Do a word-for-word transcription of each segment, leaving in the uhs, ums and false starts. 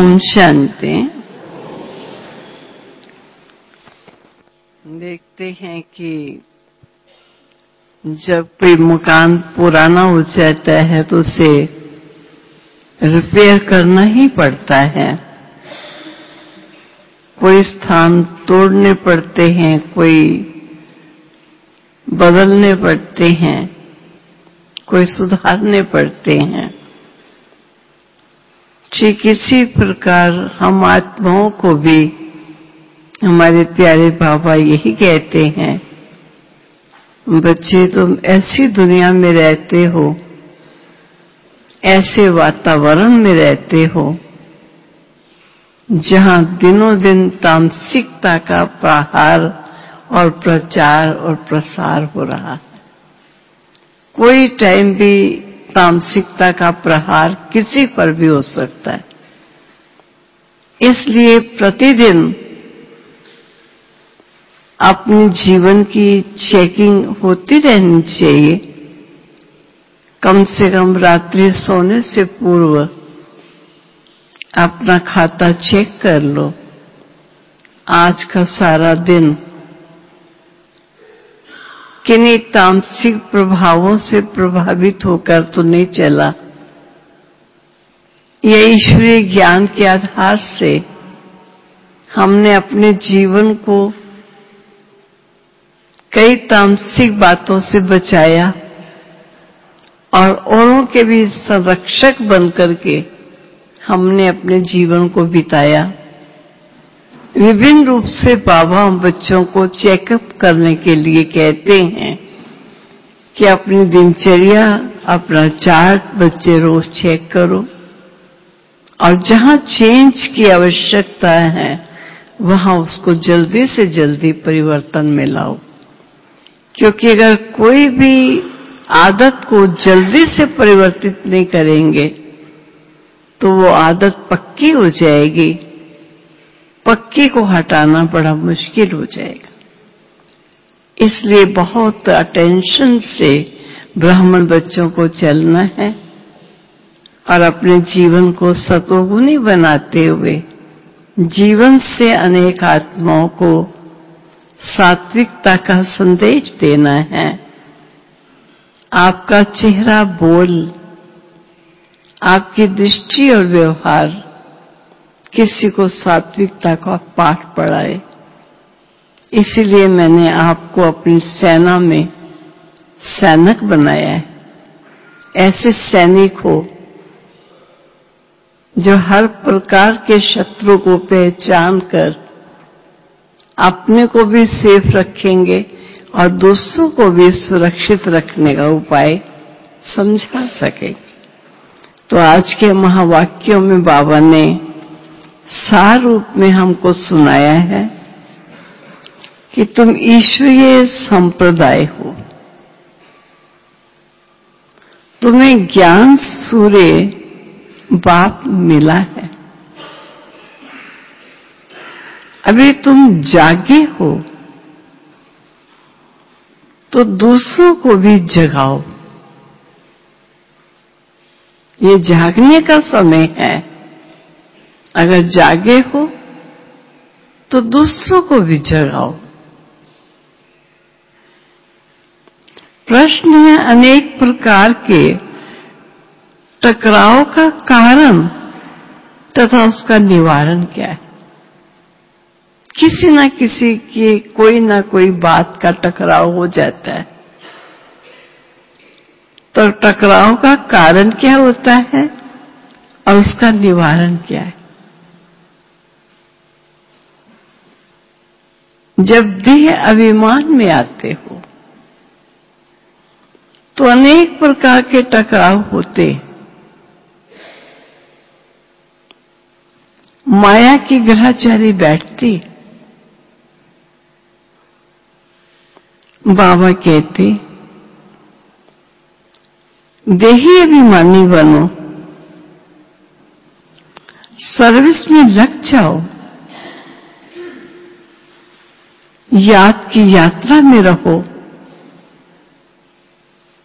ओम शांति। देखते हैं कि जब कोई मकान पुराना हो जाता है तो उसे रिपेयर करना ही पड़ता है। कोई स्थान तोड़ने पड़ते हैं, कोई बदलने पड़ते हैं, कोई सुधारने पड़ते हैं। ठीक इसी प्रकार हम आत्माओं को भी हमारे प्यारे बाबा यही कहते हैं, बच्चे तुम ऐसी दुनिया में रहते हो, ऐसे वातावरण में रहते हो जहां दिनों दिन तामसिकता का प्रहार और प्रचार और प्रसार हो रहा है। कोई टाइम भी तामसिकता का प्रहार किसी पर भी हो सकता है। इसलिए प्रतिदिन अपने जीवन की चेकिंग होती रहनी चाहिए। कम से कम रात्रि सोने से पूर्व अपना खाता चेक कर लो। आज का सारा दिन किन्हीं तामसिक प्रभावों से प्रभावित होकर तो नहीं चला, या ईश्वरीय ज्ञान के आधार से हमने अपने जीवन को कई तामसिक बातों से बचाया और औरों के भी संरक्षक बनकर के हमने अपने जीवन को बिताया। विभिन्न रूप से बाबा हम बच्चों को चेकअप करने के लिए कहते हैं कि अपनी दिनचर्या, अपना चार्ट बच्चे रोज चेक करो और जहां चेंज की आवश्यकता है वहां उसको जल्दी से जल्दी परिवर्तन में लाओ। क्योंकि अगर कोई भी आदत को जल्दी से परिवर्तित नहीं करेंगे तो वो आदत पक्की हो जाएगी। पक्की को हटाना बड़ा मुश्किल हो जाएगा। इसलिए बहुत अटेंशन से ब्राह्मण बच्चों को चलना है और अपने जीवन को सतोगुणी बनाते हुए जीवन से अनेक आत्माओं को सात्विकता का संदेश देना है। आपका चेहरा बोल, आपकी दृष्टि और व्यवहार किसी को सात्विकता का पाठ पढ़ाए। इसीलिए मैंने आपको अपनी सेना में सैनिक बनाया है। ऐसे सैनिक हो जो हर प्रकार के शत्रु को पहचान कर अपने को भी सेफ रखेंगे और दूसरों को भी सुरक्षित रखने का उपाय समझा सके। तो आज के महावाक्यों में बाबा ने सार रूप में हमको सुनाया है कि तुम ईश्वरीय संप्रदाय हो। तुम्हें ज्ञान सूर्य बाप मिला है। अभी तुम जागे हो तो दूसरों को भी जगाओ। ये जागने का समय है। अगर जागे हो तो दूसरों को भी जगाओ। प्रश्न है अनेक प्रकार के टकराव का कारण तथा उसका निवारण क्या है। किसी ना किसी की कोई ना कोई बात का टकराव हो जाता है। तो टकराव का कारण क्या होता है और उसका निवारण क्या है। जब देह अभिमान में आते हो तो अनेक प्रकार के टकराव होते। माया की ग्रहचारी बैठती। बाबा कहते देही अभिमानी बनो, सर्विस में लग जाओ, याद की यात्रा में रहो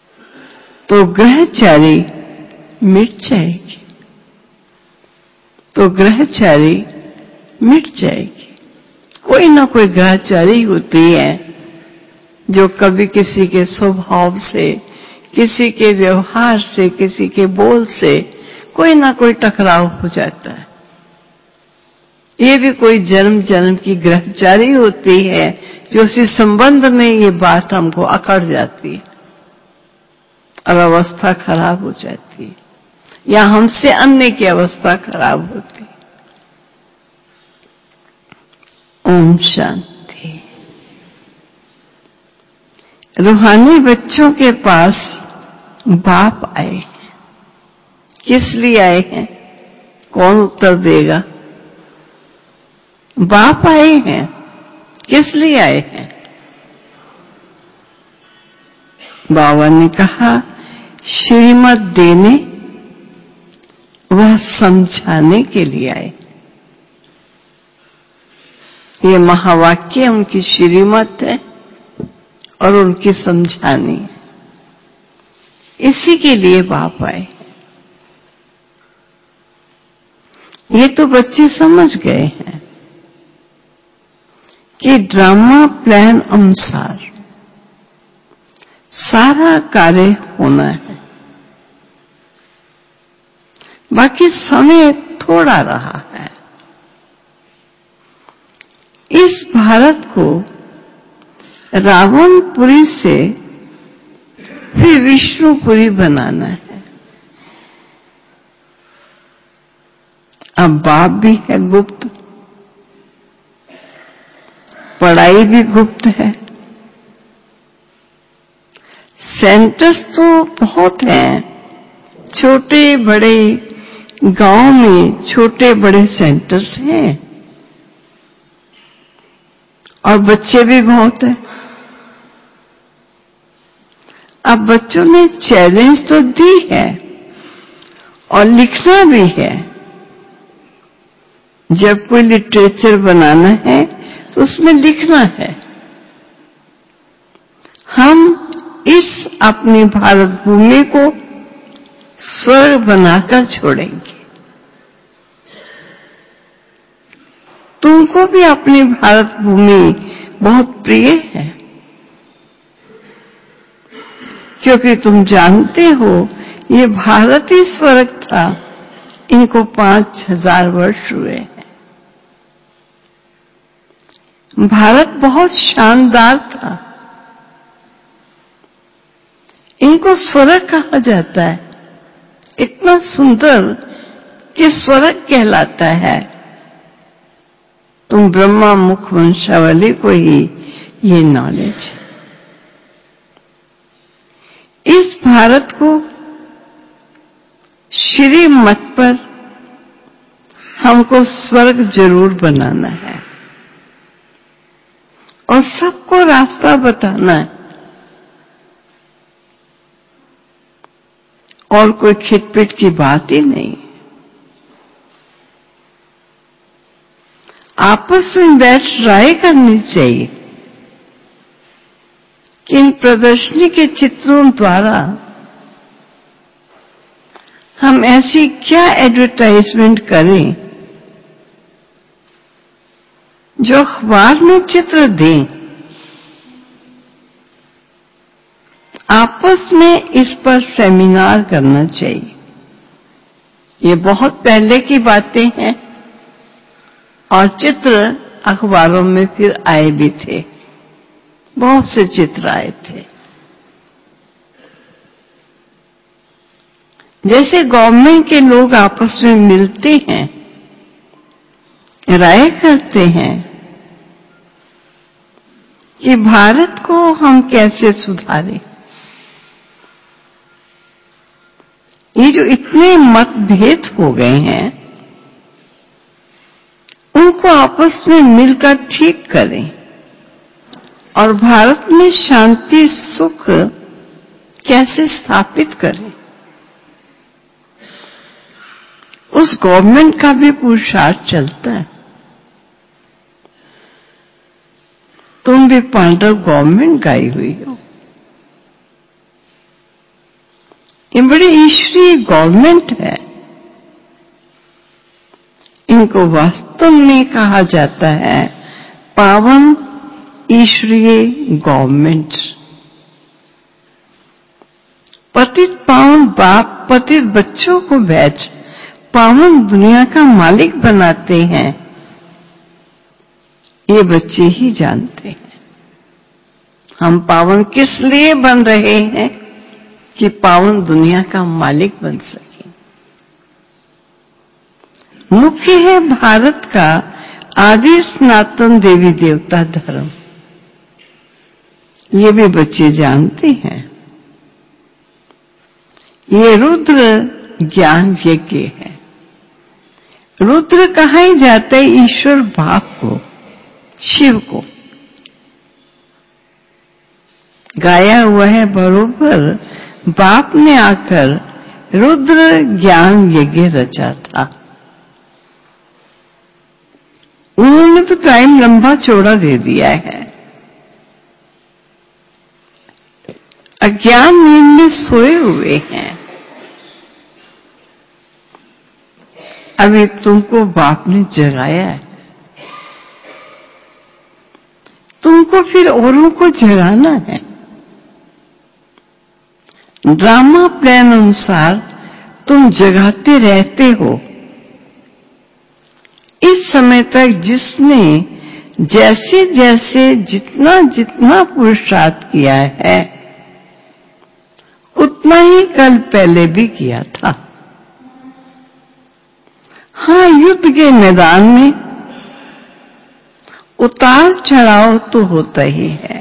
तो ग्रहचारी मिट जाएगी। तो ग्रहचारी मिट जाएगी। कोई ना कोई ग्रहचारी होती है जो कभी किसी के स्वभाव से, किसी के व्यवहार से, किसी के बोल से कोई ना कोई टकराव हो जाता है। ये भी कोई जन्म जन्म की ग्रहचारी होती है जो उसी संबंध में ये बात हमको अकड़ जाती है और अवस्था खराब हो जाती है, या हमसे अन्य की अवस्था खराब होती है। ओम शांति। रूहानी बच्चों के पास बाप आए हैं। किस लिए आए हैं? कौन उत्तर देगा? बाप आए हैं। किस लिए आए हैं? बाबा ने कहा श्रीमत देने वह समझाने के लिए आए। ये महावाक्य उनकी श्रीमत है और उनकी समझानी है। इसी के लिए बाप आए। ये तो बच्चे समझ गए हैं कि ड्रामा प्लान अनुसार सारा कार्य होना है। बाकी समय थोड़ा रहा है। इस भारत को रावणपुरी से फिर विष्णुपुरी बनाना है। अब बाप भी है गुप्त, पढ़ाई भी गुप्त है, सेंटर्स तो बहुत हैं। छोटे बड़े गांव में छोटे बड़े सेंटर्स हैं और बच्चे भी बहुत हैं। अब बच्चों ने चैलेंज तो दी है और लिखना भी है। जब कोई लिटरेचर बनाना है तो उसमें लिखना है। हम इस अपनी भारत भूमि को स्वर्ग बनाकर छोड़ेंगे। तुमको भी अपनी भारत भूमि बहुत प्रिय है, क्योंकि तुम जानते हो ये भारत ही स्वर्ग था। इनको पांच हजार वर्ष हुए हैं। भारत बहुत शानदार था। इनको स्वर्ग कहा जाता है। इतना सुंदर कि स्वर्ग कहलाता है। तुम ब्रह्मा मुख वंशावली को ही ये नॉलेज है। इस भारत को श्री मत पर हमको स्वर्ग जरूर बनाना है और सबको रास्ता बताना है। और कोई खिटपिट की बात ही नहीं। आपस में बैठ राय करनी चाहिए कि इन प्रदर्शनी के चित्रों द्वारा हम ऐसी क्या एडवर्टाइजमेंट करें जो अखबार में चित्र दें। आपस में इस पर सेमिनार करना चाहिए। ये बहुत पहले की बातें हैं और चित्र अखबारों में फिर आए भी थे। बहुत से चित्र आए थे। जैसे गवर्नमेंट के लोग आपस में मिलते हैं, राय करते हैं कि भारत को हम कैसे सुधारें। ये जो इतने मतभेद हो गए हैं, उनको आपस में मिलकर ठीक करें और भारत में शांति सुख कैसे स्थापित करें। उस गवर्नमेंट का भी पुरुषार्थ चलता है। तुम भी पांडव गवर्नमेंट गाई हुई हो। ये बड़ी ईश्वरीय गवर्नमेंट है। इनको वास्तव में कहा जाता है पावन ईश्वरीय गवर्नमेंट। पतित पावन बाप पतित बच्चों को भेज पावन दुनिया का मालिक बनाते हैं, ये बच्चे ही जानते हैं। हम पावन किस लिए बन रहे हैं कि पावन दुनिया का मालिक बन सके। मुख्य है भारत का आदि सनातन देवी देवता धर्म, ये भी बच्चे जानते हैं। ये रुद्र ज्ञान यज्ञ है। रुद्र कहा ही जाता है ईश्वर बाप को, शिव को। गाया हुआ है बरोबर बाप ने आकर रुद्र ज्ञान यज्ञ रचा था। उन्होंने तो टाइम लंबा चौड़ा दे दिया है। अज्ञान नींद में सोए हुए हैं। अभी तुमको बाप ने जगाया है, तुमको फिर औरों को जगाना है। ड्रामा प्लान अनुसार तुम जगाते रहते हो। इस समय तक जिसने जैसे जैसे जितना जितना पुरुषार्थ किया है उतना ही कल पहले भी किया था। हाँ, युद्ध के मैदान में उतार चढ़ाव तो होता ही है।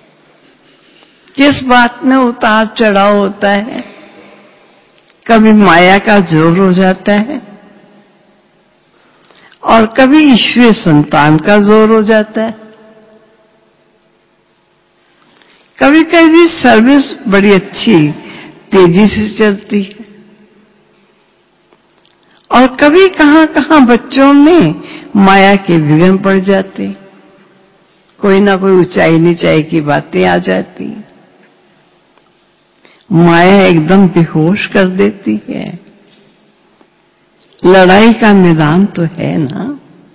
किस बात में उतार चढ़ाव होता है? कभी माया का जोर हो जाता है और कभी ईश्वरीय संतान का जोर हो जाता है। कभी कभी सर्विस बड़ी अच्छी तेजी से चलती है और कभी कहां कहां बच्चों में माया के विघ्न पड़ जाते, कोई ना कोई ऊंचाई नीचाई की बातें आ जाती, माया एकदम बेहोश कर देती है। लड़ाई का मैदान तो है ना।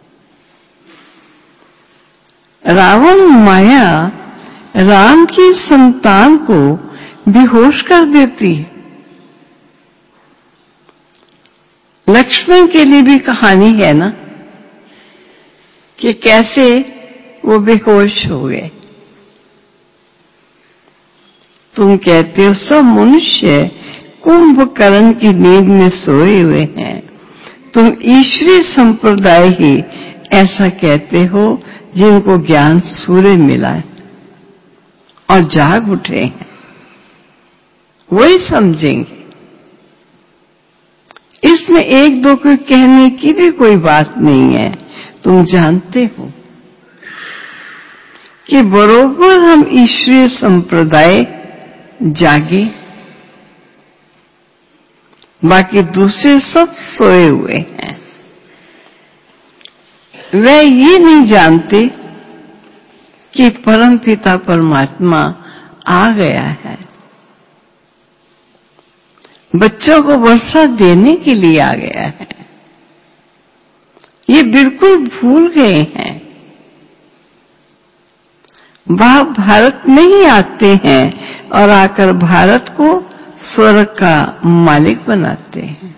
रावण माया राम की संतान को बेहोश कर देती है। लक्ष्मण के लिए भी कहानी है ना कि कैसे वो बेहोश हो गए। तुम कहते हो सब मनुष्य कुंभकर्ण की नींद में सोए हुए हैं। तुम ईश्वरीय संप्रदाय ही ऐसा कहते हो जिनको ज्ञान सूर्य मिला है और जाग उठे हैं, वही समझेंगे। इसमें एक दो को कहने की भी कोई बात नहीं है। तुम जानते हो कि बरोबर हम ईश्वरीय संप्रदाय जागे, बाकी दूसरे सब सोए हुए हैं। वे ये नहीं जानते कि परम पिता परमात्मा आ गया है, बच्चों को वर्षा देने के लिए आ गया है। ये बिल्कुल भूल गए हैं। बाप भारत में ही आते हैं और आकर भारत को स्वर्ग का मालिक बनाते हैं।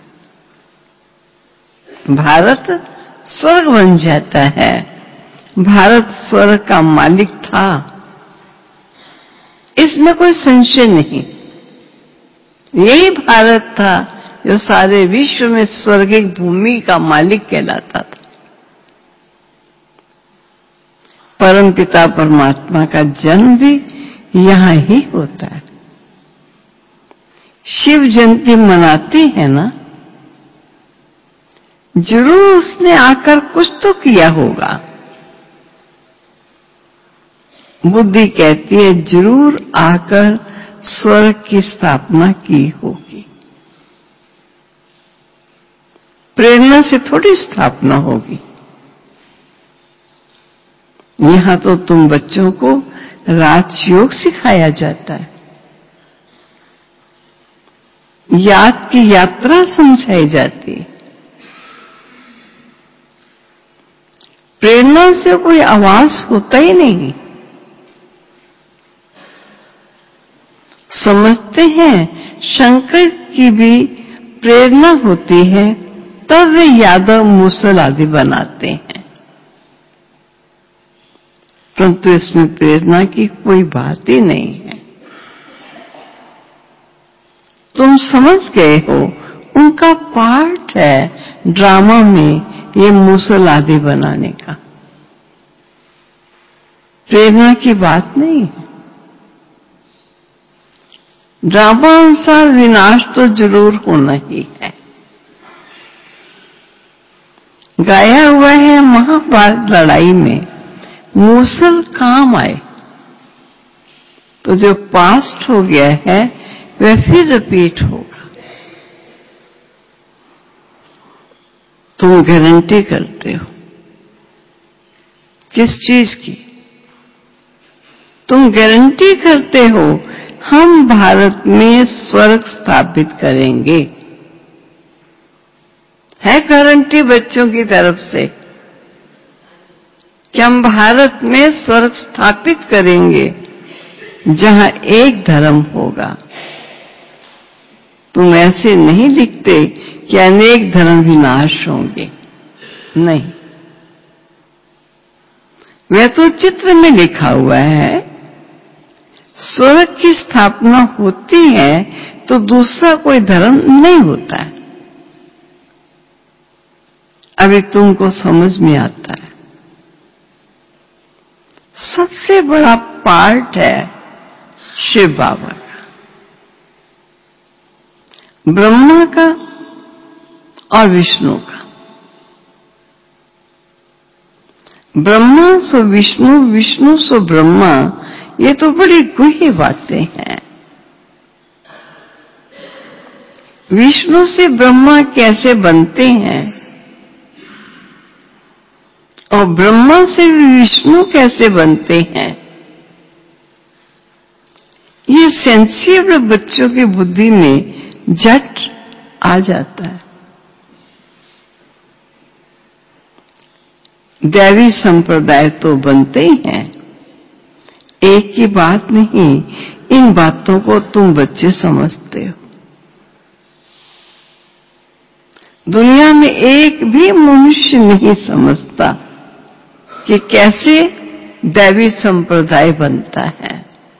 भारत स्वर्ग बन जाता है। भारत स्वर्ग का मालिक था, इसमें कोई संशय नहीं। यही भारत था जो सारे विश्व में स्वर्गिक भूमि का मालिक कहलाता था। परम पिता परमात्मा का जन्म भी यहां ही होता है। शिव जयंती मनाते हैं ना, जरूर उसने आकर कुछ तो किया होगा। बुद्धि कहती है जरूर आकर स्वर्ग की स्थापना की होगी। प्रेरणा से थोड़ी स्थापना होगी। यहां तो तुम बच्चों को राजयोग सिखाया जाता है, याद की यात्रा समझाई जाती है। प्रेरणा से कोई आवाज होता ही नहीं। समझते हैं शंकर की भी प्रेरणा होती है, तब वे यादव मूसल आदि बनाते हैं, परंतु इसमें प्रेरणा की कोई बात ही नहीं है। तुम समझ गए हो, उनका पार्ट है ड्रामा में ये मूसल आदि बनाने का, प्रेरणा की बात नहीं है। ड्रामा अनुसार विनाश तो जरूर होना ही है। गाया हुआ है महाभारत लड़ाई में मूसल काम आए, तो जो पास्ट हो गया है वह फिर रिपीट होगा। तुम गारंटी करते हो किस चीज की? तुम गारंटी करते हो हम भारत में स्वर्ग स्थापित करेंगे। है गारंटी बच्चों की तरफ से कि हम भारत में स्वर्ग स्थापित करेंगे जहां एक धर्म होगा। तुम ऐसे नहीं लिखते कि अनेक धर्म विनाश होंगे, नहीं, वह तो चित्र में लिखा हुआ है। स्वर्ग की स्थापना होती है तो दूसरा कोई धर्म नहीं होता है। अभी तुमको समझ में आता है। सबसे बड़ा पार्ट है शिव बाबा का, ब्रह्मा का और विष्णु का। ब्रह्मा सो विष्णु, विष्णु सो ब्रह्मा, ये तो बड़ी गूढ़ बातें हैं। विष्णु से ब्रह्मा कैसे बनते हैं और ब्रह्मा से विष्णु कैसे बनते हैं, ये सेंसिबल बच्चों की बुद्धि में झट आ जाता है। दैवी संप्रदाय तो बनते ही हैं, एक ही बात नहीं। इन बातों को तुम बच्चे समझते हो। दुनिया में एक भी मनुष्य नहीं समझता कि कैसे दैवी संप्रदाय बनता है।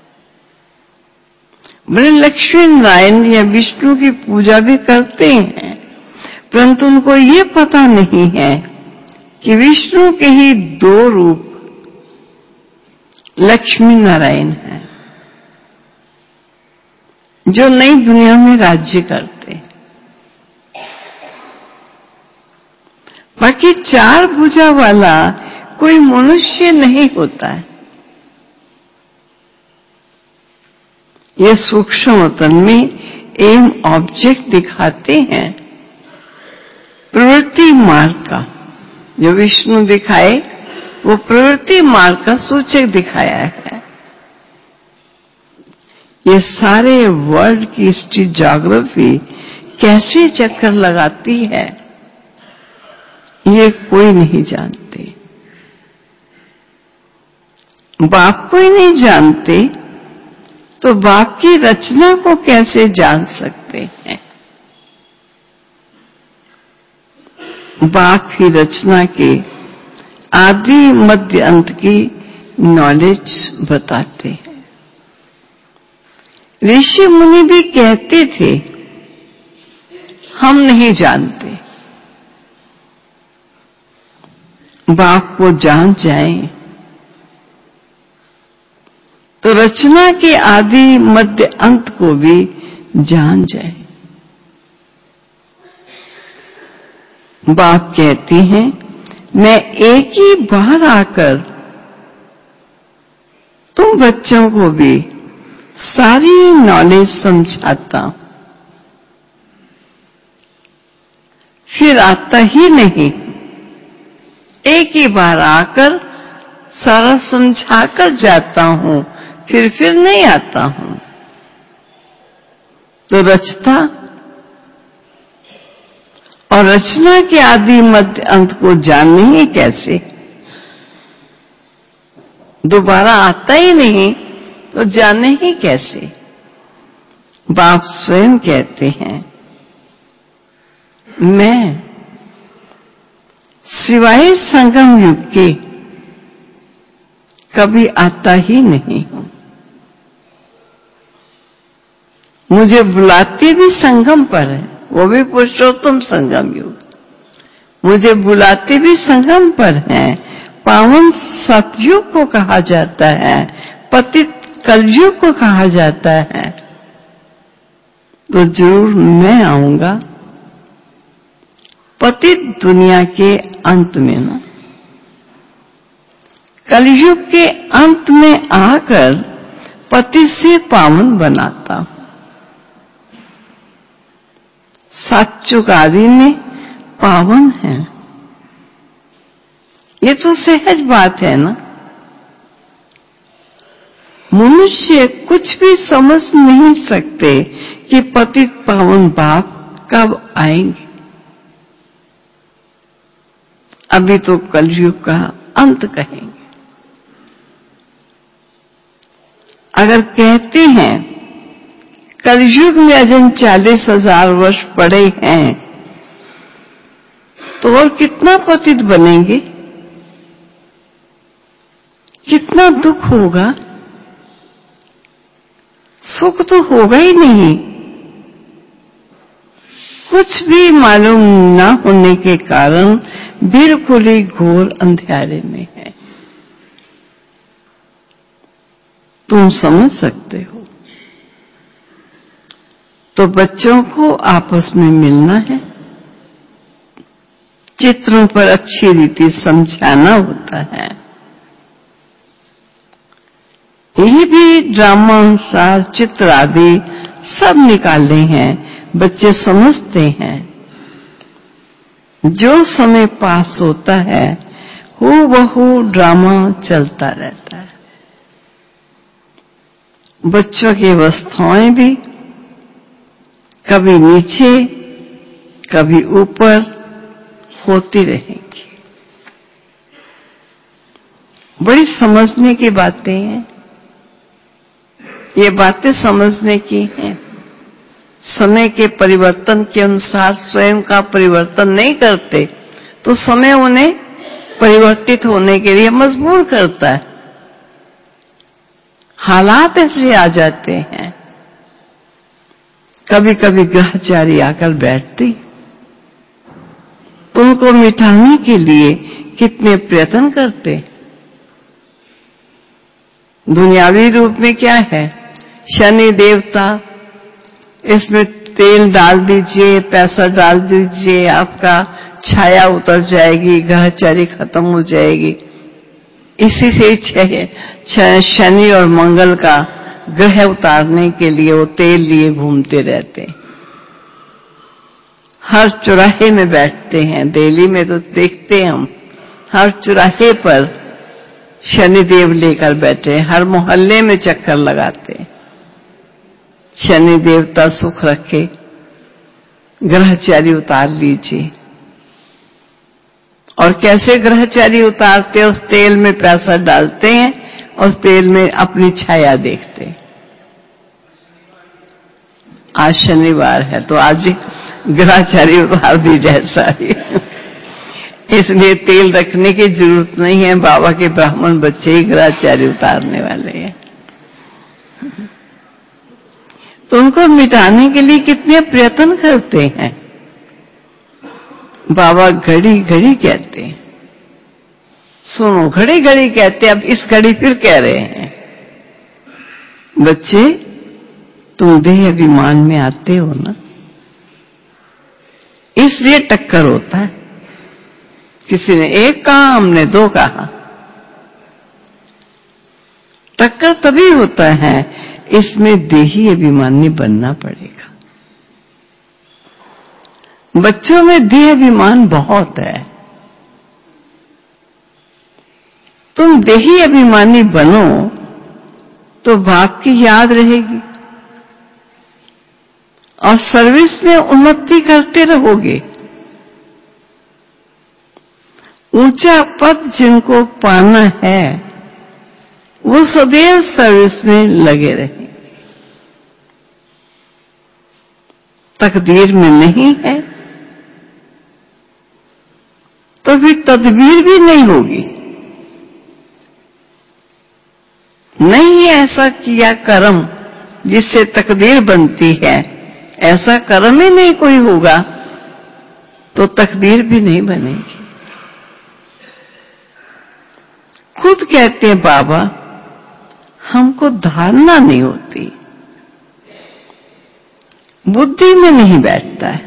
बड़े लक्ष्मी नारायण या विष्णु की पूजा भी करते हैं, परंतु उनको ये पता नहीं है कि विष्णु के ही दो रूप लक्ष्मी नारायण है जो नई दुनिया में राज्य करते हैं। बाकी चार भुजा वाला कोई मनुष्य नहीं होता है। ये सूक्ष्म तन में एम ऑब्जेक्ट दिखाते हैं प्रवृत्ति मार्ग का। जो विष्णु दिखाए वो प्रवृत्ति मार्ग का सूचक दिखाया है। ये सारे वर्ल्ड की हिस्ट्री ज्योग्राफी कैसे चक्कर लगाती है ये कोई नहीं जानते। बाप को ही नहीं जानते तो बाप की रचना को कैसे जान सकते हैं? बाप ही रचना के आदि मध्य अंत की नॉलेज बताते हैं। ऋषि मुनि भी कहते थे हम नहीं जानते। बाप को जान जाएं तो रचना के आदि मध्य अंत को भी जान जाए। बाप कहती हैं मैं एक ही बार आकर तुम बच्चों को भी सारी नॉलेज समझाता हूं, फिर आता ही नहीं। एक ही बार आकर सारा समझाकर जाता हूं, फिर फिर नहीं आता हूं। तो रचता और रचना के आदि मध्य अंत को जानने ही कैसे? दोबारा आता ही नहीं तो जाने ही कैसे। बाप स्वयं कहते हैं, मैं सिवाय संगम युग के कभी आता ही नहीं हूं। मुझे बुलाते भी संगम पर है, वो भी पुरुषोत्तम संगम युग। मुझे बुलाते भी संगम पर है। पावन सतयुग को कहा जाता है, पतित कलयुग को कहा जाता है। तो जरूर मैं आऊंगा पतित दुनिया के अंत में ना, कलयुग के अंत में आकर पति से पावन बनाता हूं। सातयुग आदि में पावन है, ये तो सहज बात है ना। मनुष्य कुछ भी समझ नहीं सकते कि पतित पावन बाप कब आएंगे। अभी तो कलयुग का अंत कहेंगे। अगर कहते हैं कलयुग में अजन चालीस हजार वर्ष पड़े हैं, तो और कितना पतित बनेंगे, कितना दुख होगा। सुख तो होगा ही नहीं। कुछ भी मालूम न होने के कारण बिल्कुल ही घोर अंधेरे में है। तुम समझ सकते हो। तो बच्चों को आपस में मिलना है, चित्रों पर अच्छी रीति समझाना होता है। ये भी ड्रामा अनुसार चित्र आदि सब निकाले हैं, बच्चे समझते हैं। जो समय पास होता है हूबहू ड्रामा चलता रहता है। बच्चों की अवस्थाएं भी कभी नीचे कभी ऊपर होती रहेंगी। बड़ी समझने की बातें हैं, ये बातें समझने की हैं। समय के परिवर्तन के अनुसार स्वयं का परिवर्तन नहीं करते तो समय उन्हें परिवर्तित होने के लिए मजबूर करता है। हालात ऐसे आ जाते हैं। कभी कभी ग्रहचारी आकर बैठती, उनको मिटाने के लिए कितने प्रयत्न करते। दुनियावी रूप में क्या है, शनि देवता, इसमें तेल डाल दीजिए, पैसा डाल दीजिए, आपका छाया उतर जाएगी, ग्रहचारी खत्म हो जाएगी। इसी से शनि और मंगल का ग्रह उतारने के लिए वो तेल लिए घूमते रहते हैं। हर चौराहे में बैठते हैं, दिल्ली में तो देखते हैं हम, हर चौराहे पर शनिदेव लेकर बैठे, हर मोहल्ले में चक्कर लगाते हैं। शनि देवता सुख रखे, ग्रहचारी उतार लीजिए। और कैसे ग्रहचारी उतारते, उस तेल में पैसा डालते हैं, उस तेल में अपनी छाया देखते हैं। आज शनिवार है तो आज ग्रहचारी उतार दी जाए सारी। इसलिए तेल रखने की जरूरत नहीं है, बाबा के ब्राह्मण बच्चे ही ग्रहचारी उतारने वाले हैं। तो उनको मिटाने के लिए कितने प्रयत्न करते हैं। बाबा घड़ी घड़ी कहते हैं, सुनो घड़ी घड़ी कहते, अब इस घड़ी फिर कह रहे हैं, बच्चे तुम देह अभिमान में आते हो ना, इसलिए टक्कर होता है। किसी ने एक कहा, हमने दो कहा। टक्कर तभी होता है, इसमें देही अभिमानी बनना पड़ेगा। बच्चों में देह अभिमान बहुत है। तुम देही अभिमानी बनो तो बाप की याद रहेगी और सर्विस में उन्नति करते रहोगे। ऊंचा पद जिनको पाना है वो सदैव सर्विस में लगे रहे। तकदीर में नहीं है तो फिर तदबीर भी नहीं होगी। नहीं ऐसा किया कर्म जिससे तकदीर बनती है, ऐसा कर्म ही नहीं कोई होगा तो तकदीर भी नहीं बनेगी। खुद कहते हैं बाबा, हमको धारणा नहीं होती, बुद्धि में नहीं बैठता है।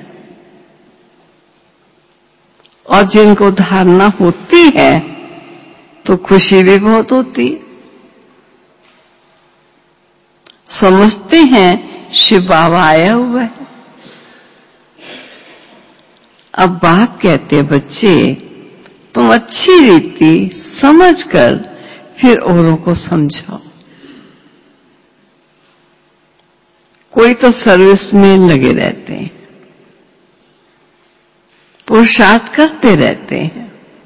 और जिनको धारणा होती है तो खुशी भी बहुत होती है। समझते हैं शिव बाबा आया हुआ है। अब बाप कहते हैं, बच्चे तुम अच्छी रीति समझकर फिर औरों को समझाओ। कोई तो सर्विस में लगे रहते हैं, पुरुषार्थ करते रहते हैं।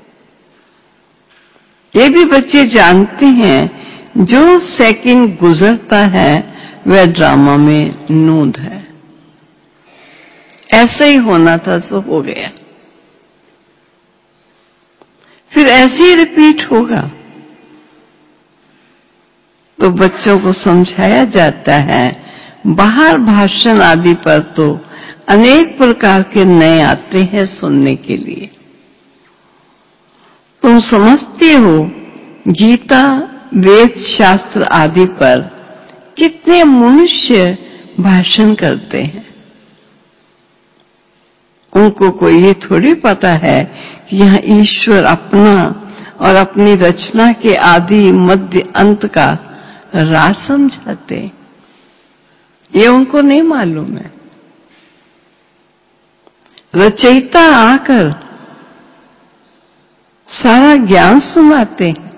ये भी बच्चे जानते हैं जो सेकंड गुजरता है वह ड्रामा में नूंद है। ऐसा ही होना था सो हो गया, फिर ऐसे ही रिपीट होगा। तो बच्चों को समझाया जाता है। बाहर भाषण आदि पर तो अनेक प्रकार के नए आते हैं सुनने के लिए। तुम समझते हो गीता, वेद, शास्त्र आदि पर कितने मनुष्य भाषण करते हैं। उनको कोई ये थोड़ी पता है कि यहाँ ईश्वर अपना और अपनी रचना के आदि मध्य अंत का राज समझाते। ये उनको नहीं मालूम है। रचयिता आकर सारा ज्ञान सुनाते हैं।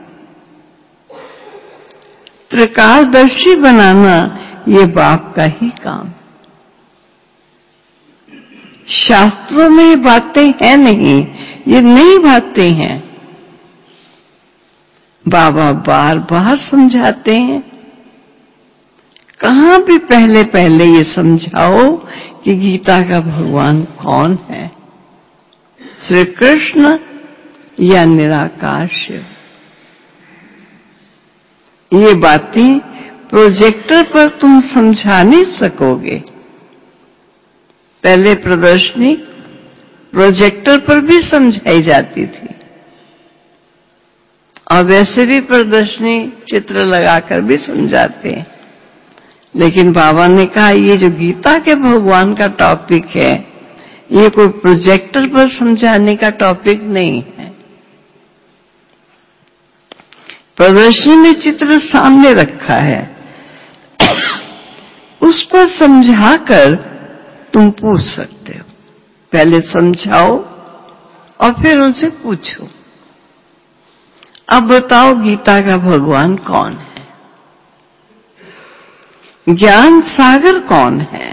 त्रिकालदर्शी बनाना ये बाप का ही काम। शास्त्रों में ये बातें हैं नहीं, ये नई बातें हैं। बाबा बार बार समझाते हैं। कहां भी पहले पहले ये समझाओ कि गीता का भगवान कौन है, श्री कृष्ण या निराकार शिव। ये बातें प्रोजेक्टर पर तुम समझा नहीं सकोगे। पहले प्रदर्शनी प्रोजेक्टर पर भी समझाई जाती थी और वैसे भी प्रदर्शनी चित्र लगाकर भी समझाते हैं। लेकिन बाबा ने कहा ये जो गीता के भगवान का टॉपिक है ये कोई प्रोजेक्टर पर समझाने का टॉपिक नहीं है। प्रदर्शनी में चित्र सामने रखा है, उस पर समझाकर तुम पूछ सकते हो। पहले समझाओ और फिर उनसे पूछो, अब बताओ गीता का भगवान कौन है, ज्ञान सागर कौन है।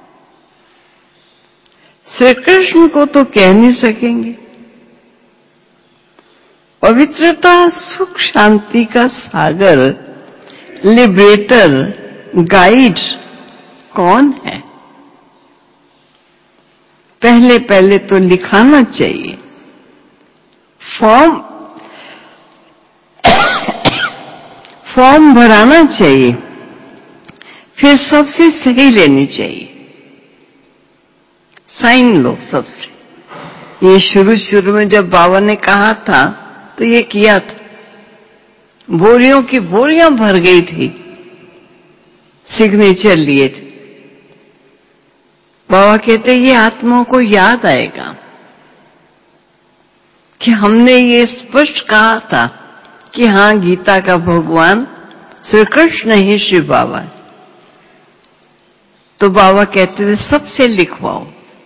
श्री कृष्ण को तो कह नहीं सकेंगे। पवित्रता, सुख, शांति का सागर, लिबरेटर, गाइड कौन है। पहले पहले तो लिखाना चाहिए, फॉर्म फॉर्म भराना चाहिए, फिर सबसे सही लेनी चाहिए। साइन लो सबसे। ये शुरू शुरू में जब बाबा ने कहा था तो ये किया था। बोरियों की बोरियां भर गई थी, सिग्नेचर लिए थे। बाबा कहते ये आत्माओं को याद आएगा कि हमने ये स्पष्ट कहा था कि हां गीता का भगवान श्री कृष्ण ही शिव बाबा है। तो बाबा कहते थे सबसे लिखवाओ,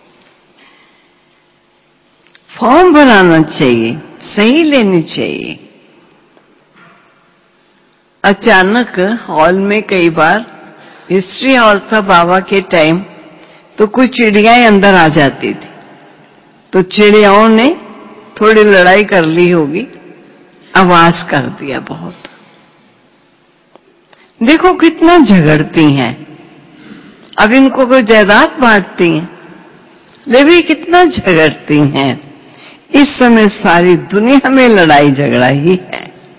फॉर्म भराना चाहिए, सही लेनी चाहिए। अचानक हॉल में कई बार हिस्ट्री हॉल था बाबा के टाइम, तो कुछ चिड़ियाएं अंदर आ जाती थी। तो चिड़ियाओं ने थोड़ी लड़ाई कर ली होगी, आवाज कर दिया बहुत। देखो कितना झगड़ती हैं। अब इनको कोई जायदाद बांटती हैं, वे भी कितना झगड़ती हैं। इस समय सारी दुनिया में लड़ाई झगड़ा ही है।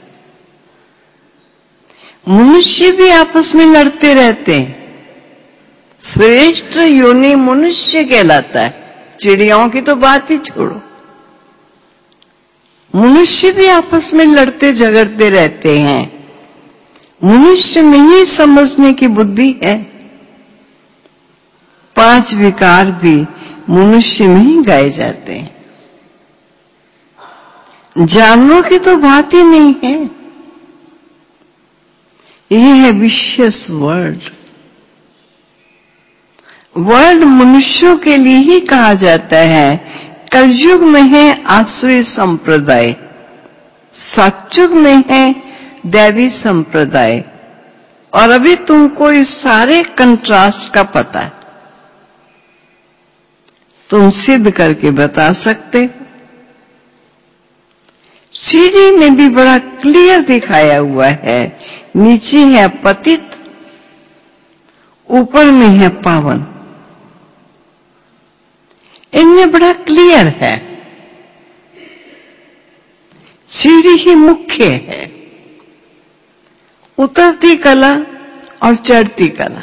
मनुष्य भी आपस में लड़ते रहते हैं। श्रेष्ठ योनि मनुष्य कहलाता है। चिड़ियाओं की तो बात ही छोड़ो, मनुष्य भी आपस में लड़ते झगड़ते रहते हैं। मनुष्य में ही समझने की बुद्धि है। पांच विकार भी मनुष्य में ही गाए जाते हैं। जानवरों की तो बात ही नहीं है। यह है विशियस वर्ल्ड। वर्ल्ड मनुष्यों के लिए ही कहा जाता है। कलयुग में है आसुरी संप्रदाय, सतयुग में है दैवी संप्रदाय। और अभी तुमको इस सारे कंट्रास्ट का पता है, तुम सिद्ध करके बता सकते। सीढ़ी में भी बड़ा क्लियर दिखाया हुआ है। नीचे है पतित, ऊपर में है पावन। इनमें बड़ा क्लियर है। सीढ़ी ही मुख्य है, उतरती कला और चढ़ती कला,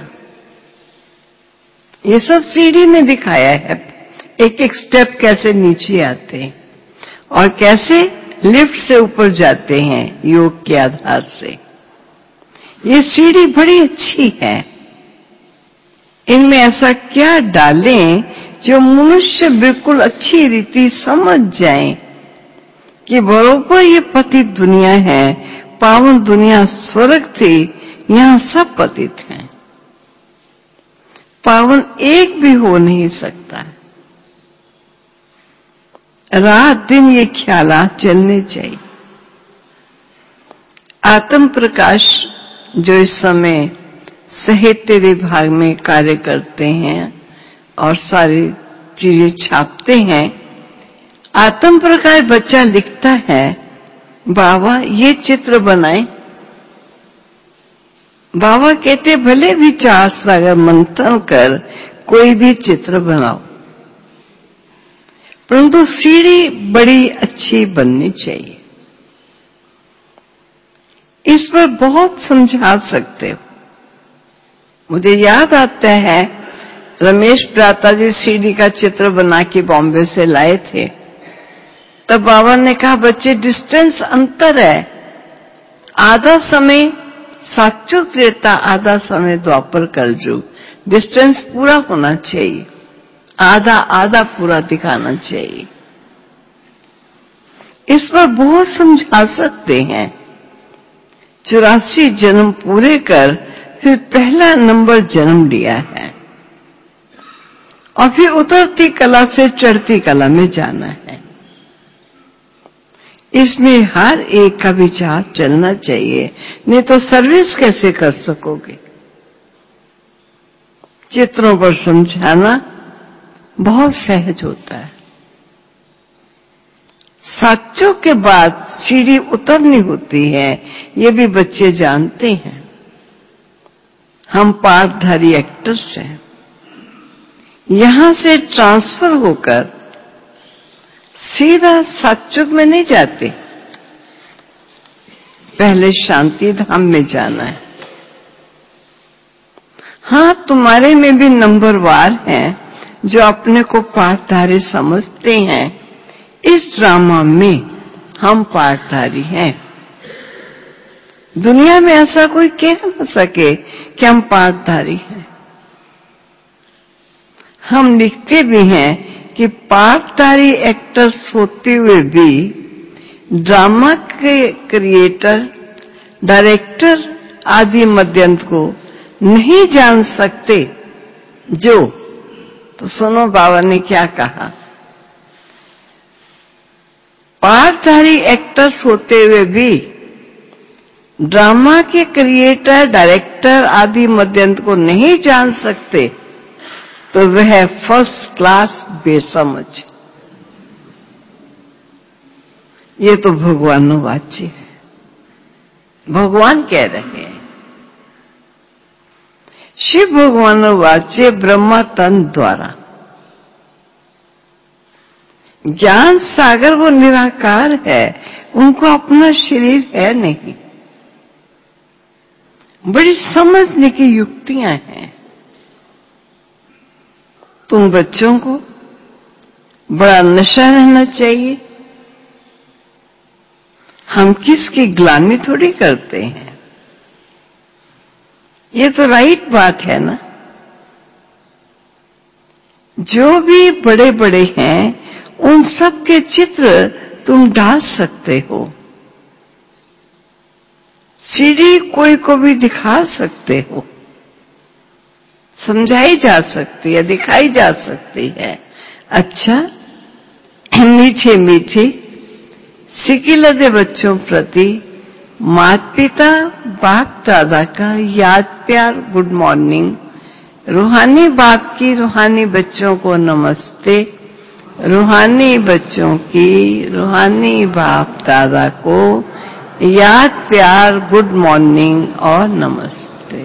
ये सब सीढ़ी में दिखाया है। एक एक स्टेप कैसे नीचे आते हैं और कैसे लिफ्ट से ऊपर जाते हैं योग के आधार से। ये सीढ़ी बड़ी अच्छी है। इनमें ऐसा क्या डालें जो मनुष्य बिल्कुल अच्छी रीति समझ जाए कि बरोबर ये पतित दुनिया है, पावन दुनिया स्वर्ग थी, यहां सब पतित हैं। पावन एक भी हो नहीं सकता। रात दिन ये ख्यालात चलने चाहिए। आत्म प्रकाश जो इस समय साहित्य विभाग में कार्य करते हैं और सारी चीजें छापते हैं, आत्म प्रकाश बच्चा लिखता है, बाबा ये चित्र बनाए। बाबा कहते भले विचार सागर मंथन कर कोई भी चित्र बनाओ, परंतु सीढ़ी बड़ी अच्छी बननी चाहिए। इस पर बहुत समझा सकते हो। मुझे याद आता है रमेश भ्राता जी सीढ़ी का चित्र बना के बॉम्बे से लाए थे। तब बाबा ने कहा, बच्चे डिस्टेंस अंतर है, आधा समय सात्विक त्रेता, आधा समय द्वापर कलयुग, डिस्टेंस पूरा होना चाहिए, आधा आधा पूरा दिखाना चाहिए। इस पर बहुत समझा सकते हैं। चौरासी जन्म पूरे कर फिर पहला नंबर जन्म लिया है और फिर उतरती कला से चढ़ती कला में जाना है। इसमें हर एक का विचार चलना चाहिए, नहीं तो सर्विस कैसे कर सकोगे। चित्रों पर समझाना बहुत सहज होता है। साचों के बाद सीढ़ी उतरनी होती है, ये भी बच्चे जानते हैं। हम पाठधारी एक्टर्स हैं, यहां से ट्रांसफर होकर सीधा सतयुग में नहीं जाते, पहले शांति धाम में जाना है। हां, तुम्हारे में भी नंबरवार हैं जो अपने को पाठधारी समझते हैं। इस ड्रामा में हम पाठधारी हैं। दुनिया में ऐसा कोई कह न सके कि हम पाठधारी हैं। हम लिखते भी हैं कि पाठधारी एक्टर्स होते हुए भी ड्रामा के क्रिएटर, डायरेक्टर आदि मध्यंत को नहीं जान सकते। जो तो सुनो बाबा ने क्या कहा, पाठधारी एक्टर्स होते हुए भी ड्रामा के क्रिएटर, डायरेक्टर आदि मध्यंत को नहीं जान सकते तो वह फर्स्ट क्लास बेसमझ। ये तो भगवान वाच्य है, भगवान कह रहे हैं। शिव भगवान वाच्य ब्रह्मा तन द्वारा। ज्ञान सागर वो निराकार है, उनको अपना शरीर है नहीं। बड़ी समझने की युक्तियां हैं। तुम बच्चों को बड़ा नशा रहना चाहिए। हम किसकी ग्लानि थोड़ी करते हैं। ये तो राइट बात है ना। जो भी बड़े बड़े हैं उन सब के चित्र तुम डाल सकते हो, सीढ़ी कोई को भी दिखा सकते हो, समझाई जा सकती है, दिखाई जा सकती है। अच्छा, मीठे मीठे सिकिलदे बच्चों प्रति माता पिता बाप दादा का याद प्यार गुड मॉर्निंग। रूहानी बाप की रूहानी बच्चों को नमस्ते। रूहानी बच्चों की रूहानी बाप दादा को याद प्यार गुड मॉर्निंग और नमस्ते।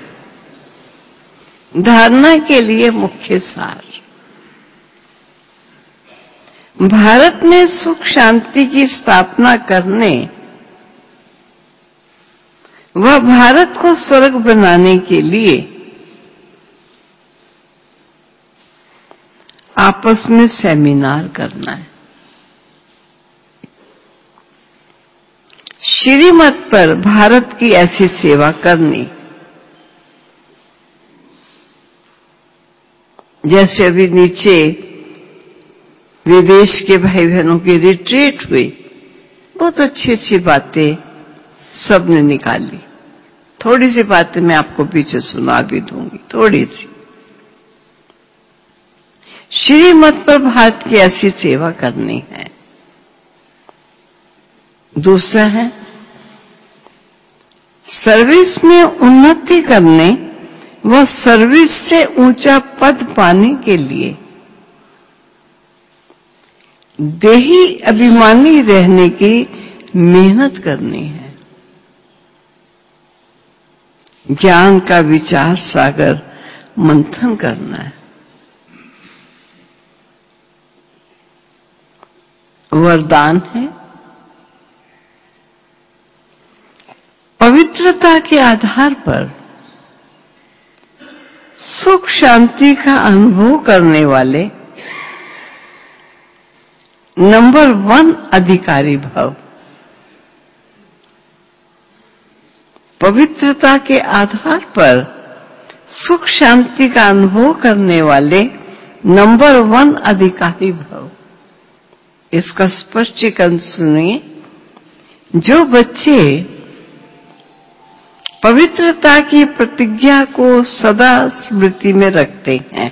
धारणा के लिए मुख्य सार। भारत में सुख शांति की स्थापना करने व भारत को स्वर्ग बनाने के लिए आपस में सेमिनार करना है। श्रीमत पर भारत की ऐसी सेवा करनी, जैसे अभी नीचे विदेश के भाई बहनों की रिट्रीट हुई, बहुत अच्छी अच्छी बातें सबने निकाली। थोड़ी सी बातें मैं आपको पीछे सुना भी दूंगी, थोड़ी सी। श्रीमत पर भारत की ऐसी सेवा करनी है। दूसरा है सर्विस में उन्नति करने व सर्विस से ऊंचा पद पाने के लिए देही अभिमानी रहने की मेहनत करनी है। ज्ञान का विचार सागर मंथन करना है। वरदान है पवित्रता के आधार पर सुख शांति का अनुभव करने वाले नंबर वन अधिकारी भव। पवित्रता के आधार पर सुख शांति का अनुभव करने वाले नंबर वन अधिकारी भव। इसका स्पष्टीकरण सुनिए। जो बच्चे पवित्रता की प्रतिज्ञा को सदा स्मृति में रखते हैं,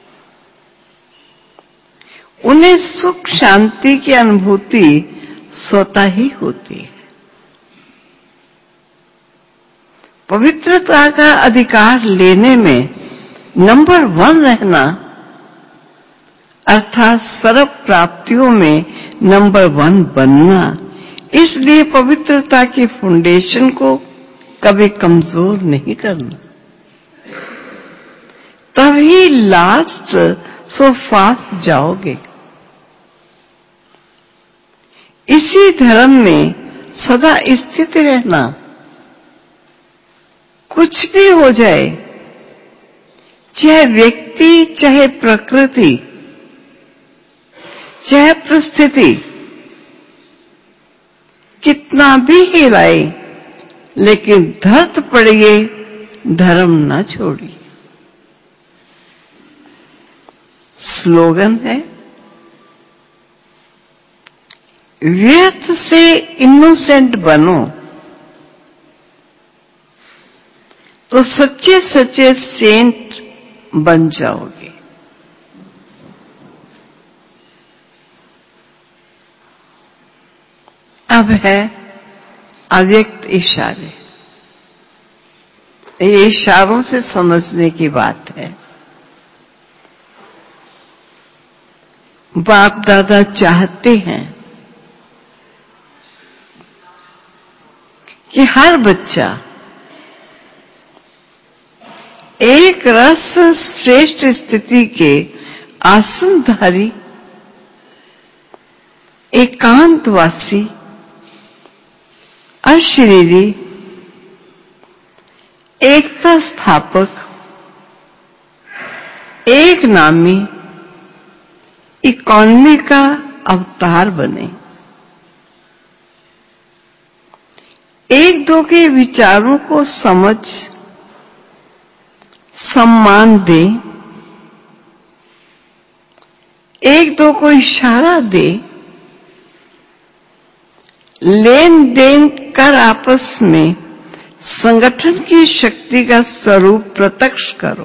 उन्हें सुख शांति की अनुभूति स्वतः ही होती है। पवित्रता का अधिकार लेने में नंबर वन रहना अर्थात सर्व प्राप्तियों में नंबर वन बनना। इसलिए पवित्रता की फाउंडेशन को कभी कमजोर नहीं करना, तभी लास्ट सो फास्ट जाओगे। इसी धर्म में सदा स्थित रहना। कुछ भी हो जाए, चाहे व्यक्ति, चाहे प्रकृति, चाहे परिस्थिति कितना भी हिलाए, लेकिन धरत पड़िए धर्म न छोड़िए। स्लोगन है व्यर्थ से इनोसेंट बनो तो सच्चे सच्चे सेंट बन जाओगे। अब है अव्यक्त इशारे। ये इशारों से समझने की बात है। बाप दादा चाहते हैं कि हर बच्चा एक रस श्रेष्ठ स्थिति के आसनधारी, एकांतवासी, अशरीरी, एकता स्थापक, एक नामी, इकॉनमी का अवतार बने। एक दो के विचारों को समझ सम्मान दे, एक दो को इशारा दे, लेन देन कर आपस में संगठन की शक्ति का स्वरूप प्रत्यक्ष करो,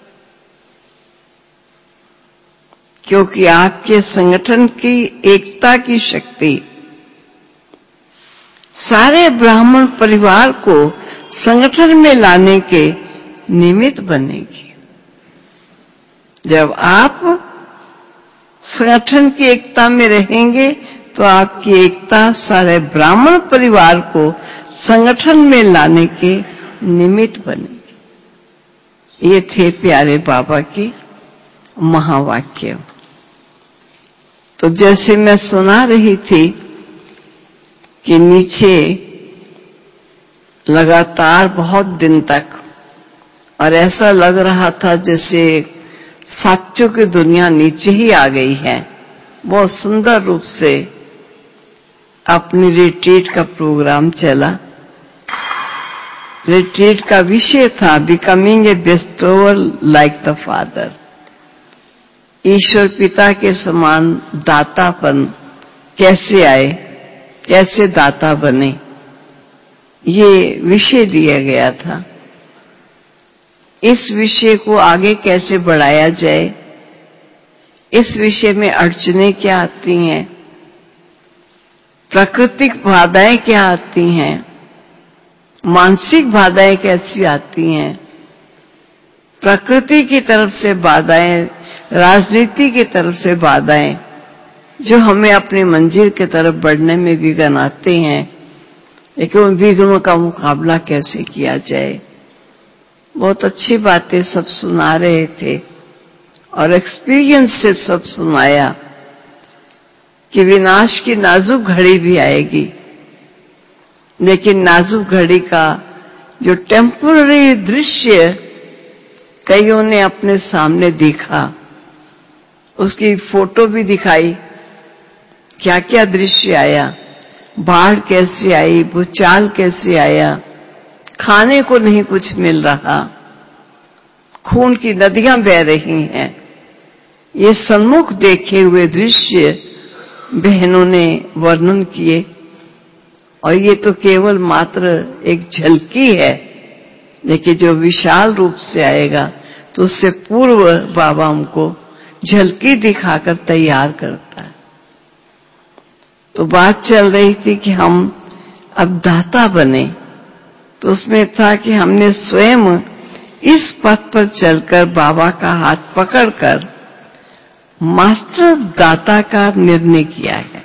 क्योंकि आपके संगठन की एकता की शक्ति सारे ब्राह्मण परिवार को संगठन में लाने के निमित्त बनेगी। जब आप संगठन की एकता में रहेंगे तो आपकी एकता सारे ब्राह्मण परिवार को संगठन में लाने के निमित्त बनेगी। ये थे प्यारे बाबा के महावाक्य। तो जैसे मैं सुना रही थी कि नीचे लगातार बहुत दिन तक, और ऐसा लग रहा था जैसे साचों की दुनिया नीचे ही आ गई है। बहुत सुंदर रूप से अपनी रिट्रीट का प्रोग्राम चला। रिट्रीट का विषय था becoming a bestower like the father, ईश्वर पिता के समान दातापन कैसे आए, कैसे दाता बने, ये विषय दिया गया था। इस विषय को आगे कैसे बढ़ाया जाए, इस विषय में अड़चनें क्या आती हैं, प्राकृतिक बाधाएं क्या आती हैं, मानसिक बाधाएं कैसी आती हैं, प्रकृति की तरफ से बाधाएं, राजनीति की तरफ से बाधाएं जो हमें अपनी मंजिल की तरफ बढ़ने में विघ्न आते हैं, लेकिन उन विघ्नों का मुकाबला कैसे किया जाए। बहुत अच्छी बातें सब सुना रहे थे और एक्सपीरियंस से सब सुनाया कि विनाश की नाजुक घड़ी भी आएगी, लेकिन नाजुक घड़ी का जो टेम्पररी दृश्य कईयों ने अपने सामने देखा, उसकी फोटो भी दिखाई, क्या क्या दृश्य आया, बाढ़ कैसे आई, भूचाल कैसे आया, खाने को नहीं कुछ मिल रहा, खून की नदियां बह रही हैं। ये सम्मुख देखे हुए दृश्य बहनों ने वर्णन किए, और ये तो केवल मात्र एक झलकी है, लेकिन जो विशाल रूप से आएगा तो उससे पूर्व बाबा हमको झलकी दिखाकर तैयार करता है। तो बात चल रही थी कि हम अब दाता बने, तो उसमें था कि हमने स्वयं इस पथ पर चलकर बाबा का हाथ पकड़कर मास्टर दाता का निर्णय किया है।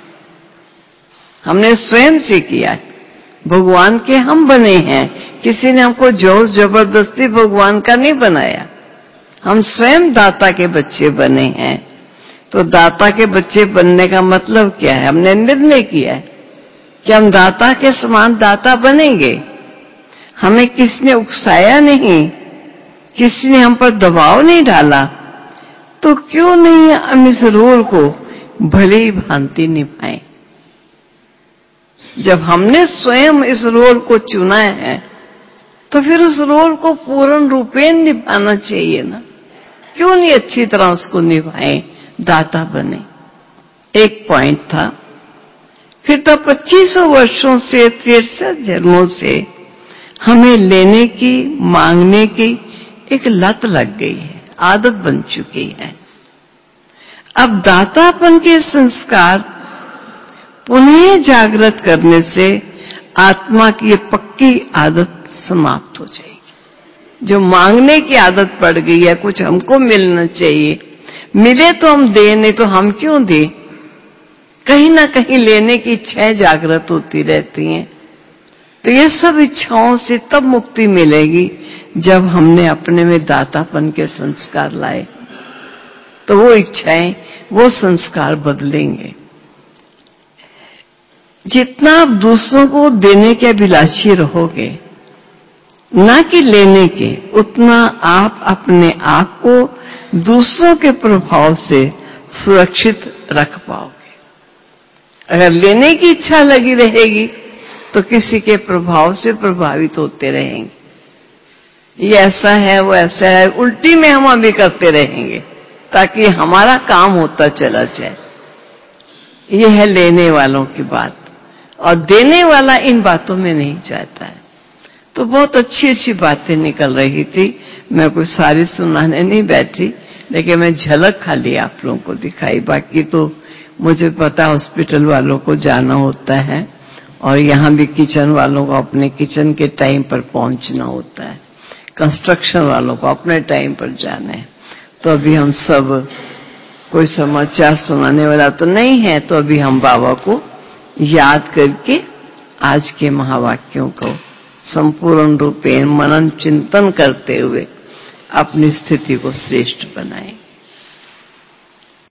हमने स्वयं से किया है। भगवान के हम बने हैं, किसी ने हमको जोर जबरदस्ती भगवान का नहीं बनाया। हम स्वयं दाता के बच्चे बने हैं। तो दाता के बच्चे बनने का मतलब क्या है? हमने निर्णय किया है कि हम दाता के समान दाता बनेंगे। हमें किसने उकसाया नहीं, किसी ने हम पर दबाव नहीं डाला, तो क्यों नहीं हम इस रोल को भली भांति निभाएं। जब हमने स्वयं इस रोल को चुना है तो फिर उस रोल को पूर्ण रूपेण निभाना चाहिए ना। क्यों नहीं अच्छी तरह उसको निभाएं, दाता बने। एक पॉइंट था। फिर तो पच्चीसों वर्षों से, तिरसठ जन्मों से हमें लेने की, मांगने की एक लत लग गई है, आदत बन चुकी है। अब दातापन के संस्कार पुनः जागृत करने से आत्मा की ये पक्की आदत समाप्त हो जाएगी। जो मांगने की आदत पड़ गई है, कुछ हमको मिलना चाहिए, मिले तो हम दें, नहीं तो हम क्यों दें। कहीं ना कहीं लेने की इच्छाएं जागृत होती रहती हैं। तो ये सब इच्छाओं से तब मुक्ति मिलेगी जब हमने अपने में दातापन के संस्कार लाए, तो वो इच्छाएं, वो संस्कार बदलेंगे। जितना आप दूसरों को देने के अभिलाषी रहोगे, ना कि लेने के, उतना आप अपने आप को दूसरों के प्रभाव से सुरक्षित रख पाओगे। अगर लेने की इच्छा लगी रहेगी तो किसी के प्रभाव से प्रभावित होते रहेंगे। ये ऐसा है, वो ऐसा है, उल्टी में हम अभी करते रहेंगे ताकि हमारा काम होता चला जाए। ये है लेने वालों की बात, और देने वाला इन बातों में नहीं जाता है। तो बहुत अच्छी अच्छी बातें निकल रही थी। मैं कोई सारी सुनाने नहीं बैठी, लेकिन मैं झलक खाली आप लोगों को दिखाई। बाकी तो मुझे पता हॉस्पिटल वालों को जाना होता है, और यहाँ भी किचन वालों को अपने किचन के टाइम पर पहुंचना होता है, कंस्ट्रक्शन वालों को अपने टाइम पर जाना है। तो अभी हम सब, कोई समाचार सुनाने वाला तो नहीं है, तो अभी हम बाबा को याद करके आज के महावाक्यों को संपूर्ण रूपेण मनन चिंतन करते हुए अपनी स्थिति को श्रेष्ठ बनाएं।